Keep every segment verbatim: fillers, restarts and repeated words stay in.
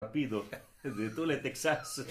rápido, de tú le Texas.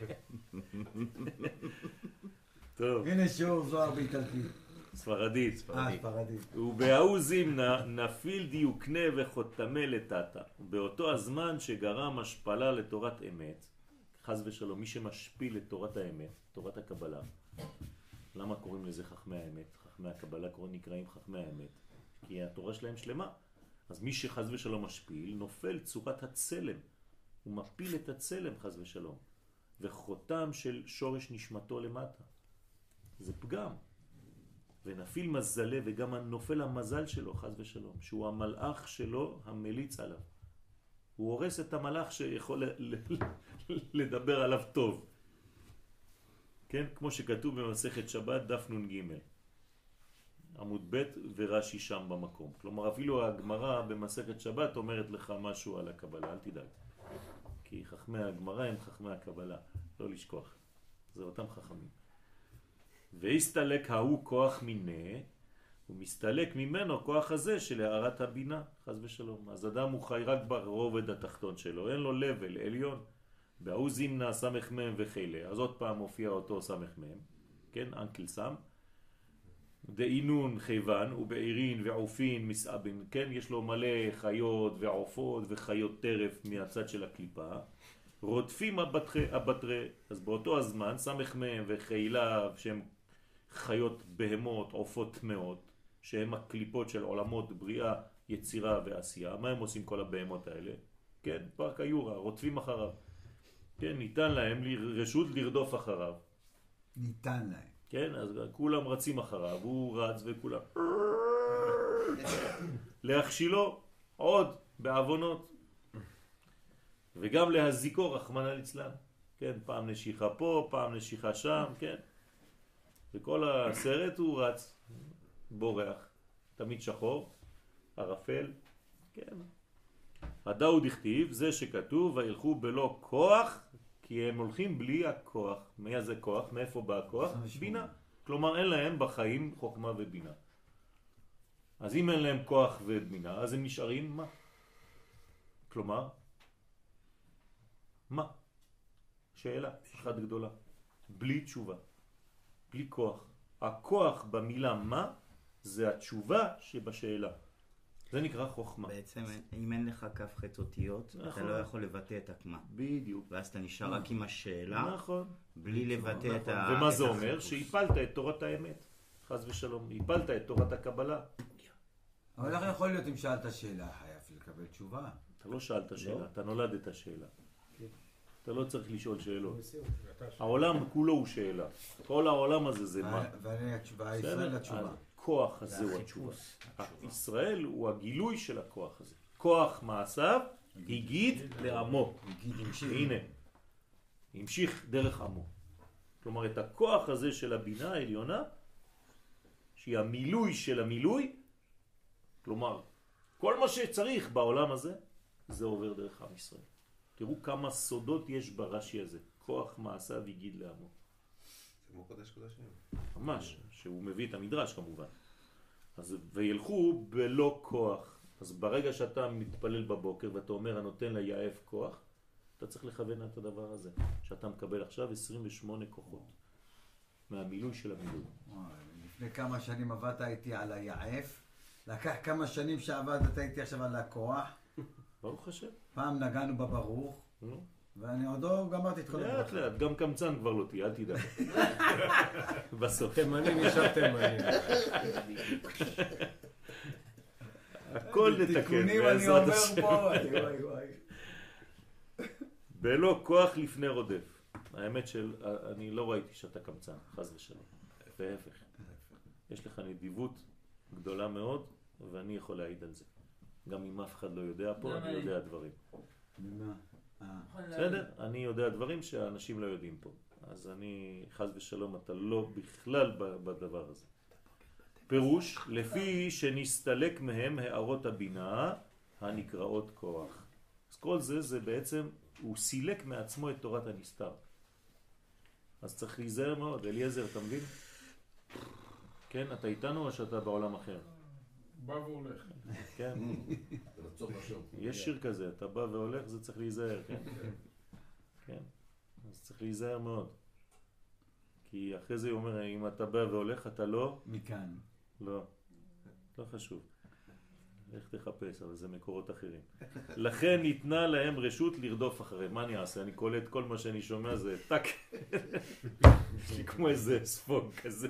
טוב. הנה שיעור זוהר באיטלקית. ספרדית. אה, ספרדית. ובהוא זימנה נפיל דיוקנה וחותמה לטאטה. באותו הזמן שגרם השפלה לתורת אמת, חז ושלום, מי שמשפיל את תורת האמת, תורת הקבלה. למה קוראים לזה חכמי האמת? חכמי הקבלה קוראים נקראים חכמי האמת, כי התורה שלהם שלמה. אז מי שחז ושלום משפיל, נופל צורת הצלם. הוא מפיל את הצלם חז ושלום. וחותם של שורש נשמתו למטה. זה פגם. ונפיל מזלה וגם נופל המזל שלו חז ושלום, שהוא המלאך שלו המליץ עליו. הוא הורס את המלאך שיכול לדבר עליו טוב. כן? כמו שכתוב במסכת שבת דף נ"ג. עמוד ב' ורש"י שם במקום. כלומר אפילו הגמרא במסכת שבת אומרת לך משהו על הקבלה, אל תדאג. כי חכמי הגמרא הם חכמי הקבלה, לא לשכוח. זה אותם חכמים. והסתלק ההוא כוח מיני, הוא מסתלק ממנו כוח הזה של הערת הבינה, חס ושלום. אז אדם הוא חי רק ברובד התחתון שלו, אין לו לבל עליון. והוא זימנה סמך מם וחילה, אז עוד פעם מופיע אותו סמך מם, כן, אנקל סם. דאינון חיוון ובעירין ועופין מסעבין, כן, יש לו מלא חיות ועופות וחיות טרף מהצד של הקליפה. רודפים הבטרי, אז באותו הזמן סמך מם וחילה שהם חיות בהמות, עופות טמאות, שהם הקליפות של עולמות בריאה, יצירה ועשייה. מה הם עושים כל הבהמות האלה? כן, פארק היורה, רודפים אחריו. כן, ניתן להם רשות לרדוף אחריו. ניתן להם. כן, אז כולם רצים אחריו, הוא רץ וכולם להכשילו עוד בעוונות. וגם להזיקו רחמנא ליצלן. כן, פעם נשיכה פה, פעם נשיכה שם, כן. וכל הסרט הוא רץ, בורח, תמיד שחור, ערפל, כן. הדאוד הכתיב, זה שכתוב, וילכו בלא כוח, כי הם הולכים בלי הכוח. מה זה כוח? מאיפה בא הכוח? בינה. כלומר, אין להם בחיים חוכמה ובינה. אז אם אין להם כוח ובינה, אז הם נשארים מה? כלומר, מה? שאלה אחת גדולה. בלי תשובה. בלי כוח. הכוח במילה מה זה התשובה שבשאלה. זה נקרא חוכמה. בעצם אם אין לך כף חץ אותיות, אתה לא יכול לבטא את הכמה. בדיוק. ואז אתה נשאר רק עם השאלה, נכון. בלי לבטא את ה... ומה זה אומר? שהפלת את תורת האמת. חס ושלום. הפלת את תורת הקבלה. אבל איך יכול להיות אם שאלת שאלה, חייב לקבל תשובה? אתה לא שאלת שאלה, אתה נולדת שאלה. אתה לא צריך לשאול שאלות. העולם כולו הוא שאלה. כל העולם הזה זה מה? ואני התשובה, ישראל התשובה. הכוח הזה הוא התשובה. ישראל הוא הגילוי של הכוח הזה. כוח מעשיו הגיד לעמו. הנה, המשיך דרך עמו. כלומר, את הכוח הזה של הבינה העליונה, שהיא המילוי של המילוי, כלומר, כל מה שצריך בעולם הזה, זה עובר דרך עם ישראל. תראו כמה סודות יש ברש"י הזה. כוח מעשיו הגיד לעמו. זה כמו קודש קודשים. ממש, שהוא מביא את המדרש כמובן. אז וילכו בלא כוח. אז ברגע שאתה מתפלל בבוקר ואתה אומר הנותן ליעף כוח, אתה צריך לכוון את הדבר הזה. שאתה מקבל עכשיו עשרים ושמונה כוחות. מהמילוי של המילוי. לפני כמה שנים עבדת איתי על היעף. לקח כמה שנים שעבדת איתי עכשיו על הכוח. ברוך השם. פעם נגענו בברוך, ואני עוד לא גמרתי את כל הדבר. לאט לאט, גם קמצן כבר לא תהיה, אל תדע. בסוף. תימני נשאר תימני. הכל נתקן. תיקונים אני אומר פה, וואי וואי. בלא כוח לפני רודף. האמת של, אני לא ראיתי שאתה קמצן, חס ושלום. להפך. יש לך נדיבות גדולה מאוד, ואני יכול להעיד על זה. גם אם אף אחד לא יודע פה, אני יודע דברים. ממה? בסדר? אני יודע דברים שהאנשים לא יודעים פה. אז אני, חס ושלום, אתה לא בכלל בדבר הזה. פירוש, לפי שנסתלק מהם הערות הבינה הנקראות כוח. אז כל זה, זה בעצם, הוא סילק מעצמו את תורת הנסתר. אז צריך להיזהר מאוד. אליעזר, אתה מבין? כן, אתה איתנו או שאתה בעולם אחר? בא והולך. כן. יש שיר כזה, אתה בא והולך, זה צריך להיזהר, כן? כן. אז צריך להיזהר מאוד. כי אחרי זה הוא אומר, אם אתה בא והולך, אתה לא... מכאן. לא. לא חשוב. איך תחפש, אבל זה מקורות אחרים. לכן ניתנה להם רשות לרדוף אחריהם. מה אני אעשה? אני קולט כל מה שאני שומע זה טק. יש לי כמו איזה ספוג כזה.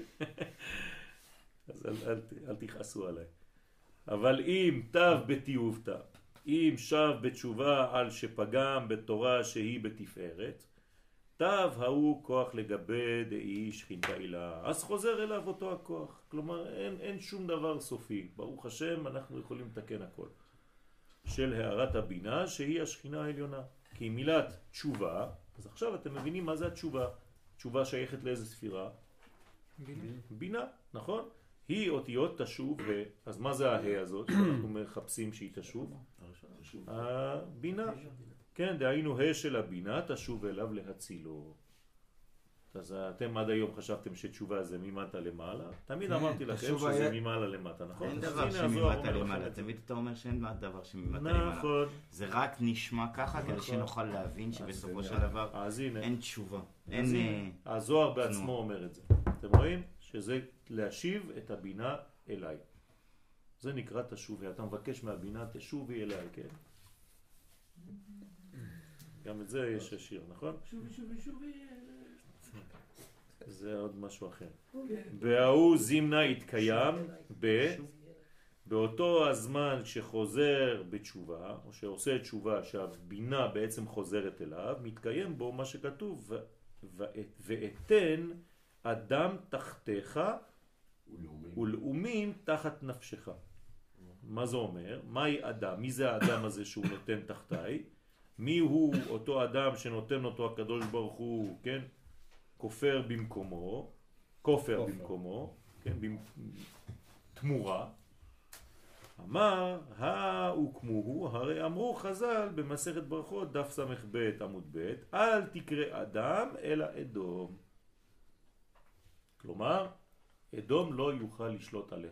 אז אל, אל, אל תכעסו עליי. אבל אם תב בתיובתא, אם שב בתשובה על שפגם בתורה שהיא בתפארת, תב ההוא כוח לגבי דאי שכינתה אילה, אז חוזר אליו אותו הכוח. כלומר, אין, אין שום דבר סופי. ברוך השם, אנחנו יכולים לתקן הכל. של הערת הבינה, שהיא השכינה העליונה. כי מילת תשובה, אז עכשיו אתם מבינים מה זה התשובה. תשובה שייכת לאיזה ספירה? בינה. בינה, נכון? היא אותיות תשוב, ה. אז מה זה הה הזאת שאנחנו מחפשים שהיא תשוב? הבינה. כן, דהיינו ה של הבינה תשוב אליו להצילו. אז אתם עד היום חשבתם שתשובה זה ממטה למעלה. תמיד אמרתי לכם שזה ממעלה למטה, נכון? אין דבר שממטה למעלה. תמיד אתה אומר שאין דבר שממטה למעלה. נכון. זה רק נשמע ככה כדי שנוכל להבין שבסופו של דבר אין תשובה. הזוהר בעצמו אומר את זה. אתם רואים? שזה להשיב את הבינה אליי. זה נקרא תשובי. אתה מבקש מהבינה תשובי אליי, כן? גם את זה יש השיר, נכון? שובי, שובי, שובי. זה עוד משהו אחר. והוא זימנה התקיים ב... באותו הזמן שחוזר בתשובה, או שעושה תשובה שהבינה בעצם חוזרת אליו, מתקיים בו מה שכתוב, ואתן אדם תחתיך ולאומים תחת נפשך. מה זה אומר? מהי אדם? מי זה האדם הזה שהוא נותן תחתיי? מי הוא אותו אדם שנותן אותו הקדוש ברוך הוא, כן? כופר במקומו, כופר במקומו, כן? תמורה. אמר, הוקמוהו, הרי אמרו חז"ל במסכת ברכות, דף סמך ב' עמוד ב', אל תקרא אדם אלא אדום. כלומר, אדום לא יוכל לשלוט עליך.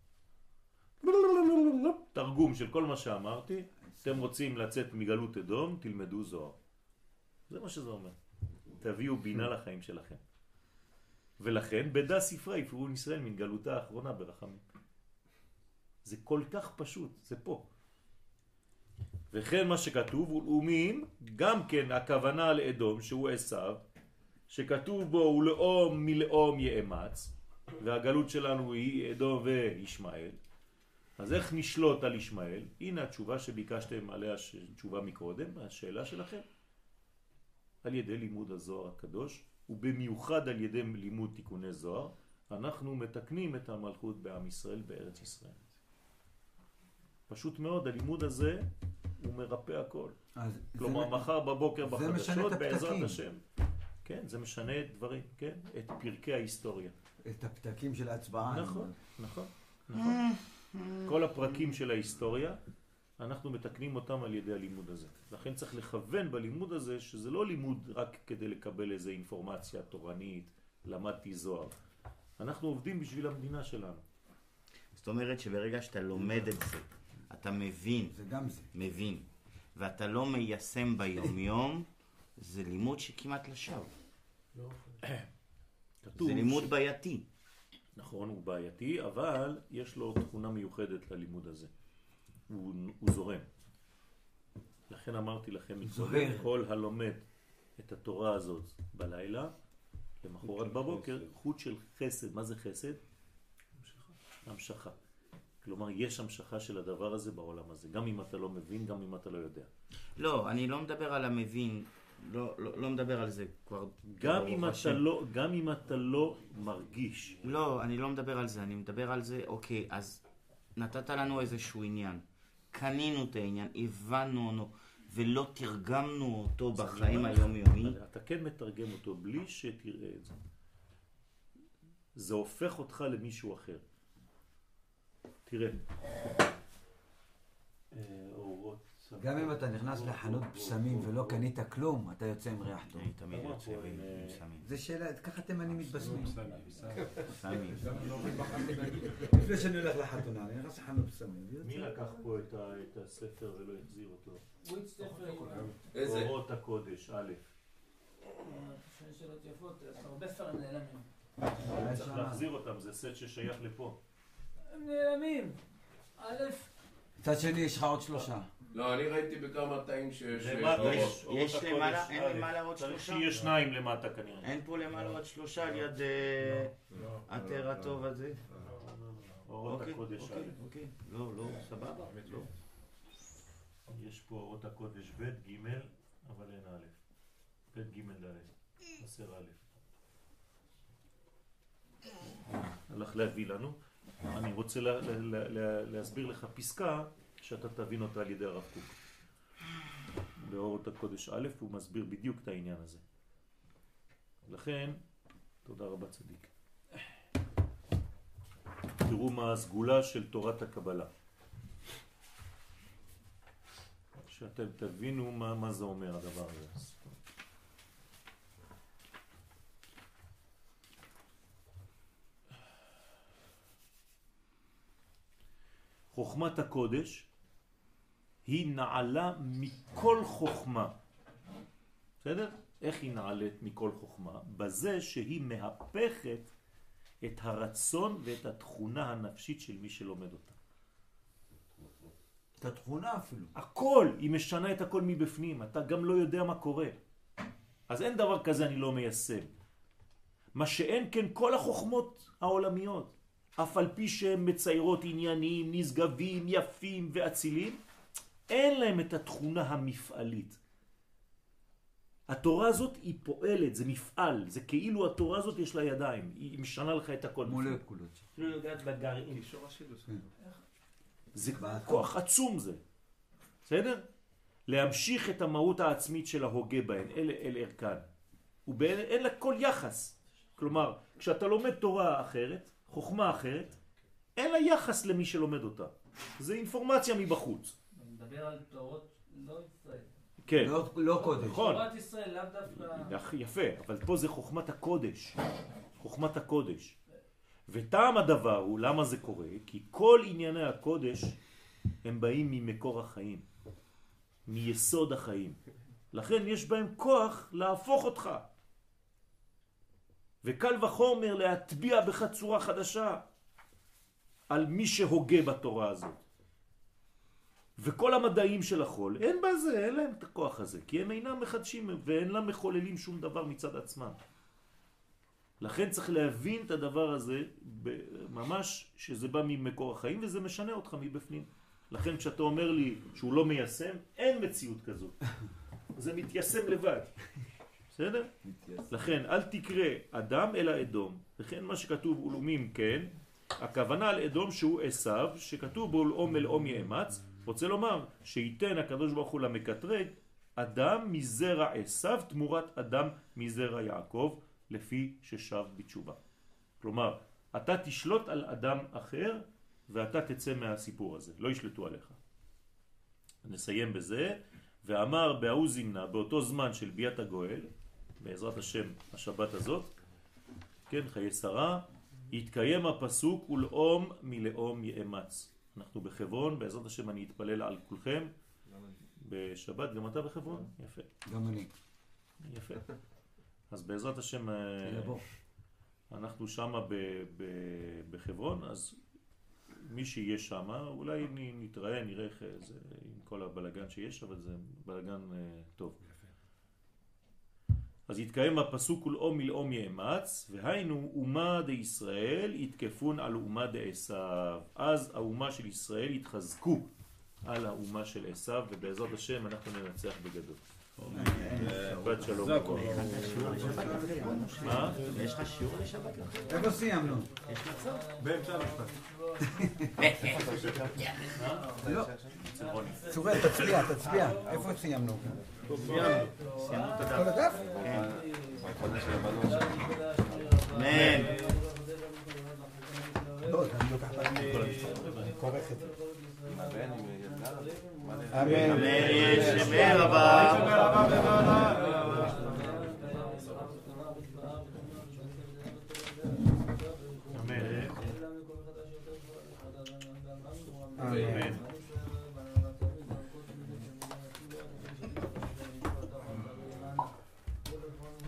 תרגום של כל מה שאמרתי, אתם רוצים לצאת מגלות אדום, תלמדו זוהר. זה מה שזה אומר. תביאו בינה לחיים שלכם. ולכן, בדה ספרה יפרו ישראל מן גלותה האחרונה ברחמים. זה כל כך פשוט, זה פה. וכן מה שכתוב, ולאומים, גם כן הכוונה לאדום, שהוא עשיו, שכתוב בו, ולאום מלאום יאמץ, והגלות שלנו היא אדום וישמעאל. אז איך נשלוט על ישמעאל? הנה התשובה שביקשתם עליה תשובה מקודם, השאלה שלכם. על ידי לימוד הזוהר הקדוש, ובמיוחד על ידי לימוד תיקוני זוהר, אנחנו מתקנים את המלכות בעם ישראל בארץ ישראל. פשוט מאוד, הלימוד הזה הוא מרפא הכל. כלומר, מחר בבוקר בחדשות בעזרת השם. כן, זה משנה דברים, כן? את פרקי ההיסטוריה. את הפתקים של ההצבעה. נכון, נכון, נכון. כל הפרקים של ההיסטוריה, אנחנו מתקנים אותם על ידי הלימוד הזה. לכן צריך לכוון בלימוד הזה, שזה לא לימוד רק כדי לקבל איזו אינפורמציה תורנית, למדתי זוהר. אנחנו עובדים בשביל המדינה שלנו. זאת אומרת שברגע שאתה לומד את זה, אתה מבין, זה גם זה. מבין, ואתה לא מיישם ביום יום, זה לימוד שכמעט לשווא. זה לימוד ש... בעייתי. נכון, הוא בעייתי, אבל יש לו תכונה מיוחדת ללימוד הזה. הוא, הוא זורם. לכן אמרתי לכם, כל הלומד את התורה הזאת בלילה, למחרת בבוקר, חוט של חסד. מה זה חסד? המשכה. המשכה. כלומר, יש המשכה של הדבר הזה בעולם הזה, גם אם אתה לא מבין, גם אם אתה לא יודע. לא, אני לא מדבר על המבין, לא, לא, לא מדבר על זה כבר. גם אם, אתה לא, גם אם אתה לא מרגיש. לא, אני לא מדבר על זה, אני מדבר על זה, אוקיי, אז נתת לנו איזשהו עניין, קנינו את העניין, הבנו אותו, ולא תרגמנו אותו בחיים היומיומי. אתה כן מתרגם אותו בלי שתראה את זה. זה הופך אותך למישהו אחר. תראה. אורות גם אם אתה נכנס לחנות בשמים ולא קנית כלום, אתה יוצא עם ריח טוב. אני תמיד יוצא עם סמים. זה שאלה, ככה תימנים מתבשמים. סמים. לפני שאני הולך לחתונה, אני נכנס לחנות בשמים. מי לקח פה את הספר ולא החזיר אותו? איזה? אורות הקודש, א'. שני שאלות יפות, הרבה ספרים נעלמים. צריך להחזיר אותם, זה סט ששייך לפה. הם נעלמים. א', מצד שני, יש לך עוד שלושה. לא, אני ראיתי בכמה תאים ש... למטה יש- אורות יש הקודש, למעלה- אין א'. למעלה עוד צריך שלושה? שיהיה שניים למטה כנראה. אין פה למעלה עוד שלושה על יד אה, התר הטוב הזה? אורות אוקיי, הקודש, אוקיי, א'. אוקיי. לא, לא, סבבה. לא. יש פה אורות הקודש ב', ג', אבל אין א'. ב', ג', ד'. חסר א'. הלך להביא לנו. אני רוצה לה, לה, לה, לה, להסביר לך פסקה שאתה תבין אותה על ידי הרב קוק. באורות הקודש א' הוא מסביר בדיוק את העניין הזה. לכן, תודה רבה צדיק. תראו מה הסגולה של תורת הקבלה. שאתם תבינו מה, מה זה אומר הדבר הזה. חוכמת הקודש היא נעלה מכל חוכמה. בסדר? איך היא נעלית מכל חוכמה? בזה שהיא מהפכת את הרצון ואת התכונה הנפשית של מי שלומד אותה. את התכונה אפילו. הכל, היא משנה את הכל מבפנים, אתה גם לא יודע מה קורה. אז אין דבר כזה אני לא מיישם. מה שאין כן כל החוכמות העולמיות, אף על פי שהן מציירות ענייניים, נשגבים, יפים ואצילים, אין להם את התכונה המפעלית. התורה הזאת היא פועלת, זה מפעל, זה כאילו התורה הזאת יש לה ידיים, היא משנה לך את הכל. מולקולות. לא נוגעת בגרעין. זה כוח עצום זה. בסדר? להמשיך את המהות העצמית של ההוגה בהן, אל, אל ערכן. ואין לה כל יחס. כלומר, כשאתה לומד תורה אחרת, חוכמה אחרת, אין לה יחס למי שלומד אותה. זה אינפורמציה מבחוץ. אני מדבר על תורות לא ישראל. כן. לא, לא קודש. נכון. תורת ישראל לאו דווקא... יפה, אבל פה זה חוכמת הקודש. חוכמת הקודש. וטעם הדבר הוא, למה זה קורה? כי כל ענייני הקודש הם באים ממקור החיים. מיסוד החיים. לכן יש בהם כוח להפוך אותך. וקל וחומר להטביע בך צורה חדשה על מי שהוגה בתורה הזאת. וכל המדעים של החול, אין בזה, אין להם את הכוח הזה, כי הם אינם מחדשים ואין להם מחוללים שום דבר מצד עצמם. לכן צריך להבין את הדבר הזה ממש שזה בא ממקור החיים וזה משנה אותך מבפנים. לכן כשאתה אומר לי שהוא לא מיישם, אין מציאות כזאת. זה מתיישם לבד. בסדר? לכן אל תקרא אדם אלא אדום. לכן מה שכתוב אולומים כן, הכוונה על אדום שהוא עשיו, שכתוב בו לאום אל אום יאמץ, רוצה לומר שייתן הקדוש ברוך הוא למקטרג אדם מזרע עשיו תמורת אדם מזרע יעקב, לפי ששב בתשובה. כלומר, אתה תשלוט על אדם אחר ואתה תצא מהסיפור הזה, לא ישלטו עליך. נסיים בזה, ואמר בהוא זמנה, באותו זמן של ביאת הגואל, בעזרת השם השבת הזאת, כן, חיי שרה, יתקיים הפסוק ולאום מלאום יאמץ. אנחנו בחברון, בעזרת השם אני אתפלל על כולכם בשבת, גם אתה בחברון? יפה. גם אני. יפה. אז בעזרת השם אנחנו שמה בחברון, אז מי שיהיה שמה, אולי נתראה, נראה איך זה עם כל הבלגן שיש, אבל זה בלגן טוב. אז יתקיים הפסוק ולאום מלאום יאמץ, והיינו אומה דישראל יתקפון על אומה דעשיו. אז האומה של ישראל יתחזקו על האומה של עשיו, ובעזרת השם אנחנו ננצח בגדול. שבת שלום. מה? יש לך שיעור לשבת? איפה סיימנו? יש מצב? באמצע המשפט. לא. צורי, תצביע, תצביע. איפה סיימנו? סיימנו. סיימנו את הדף. כל הדף? כן. חודש לבנות. מן. לא, אני לוקח את כל המשפט. כורך את זה. הבן עם ילדה. אמן. אמן. ישמר רבה.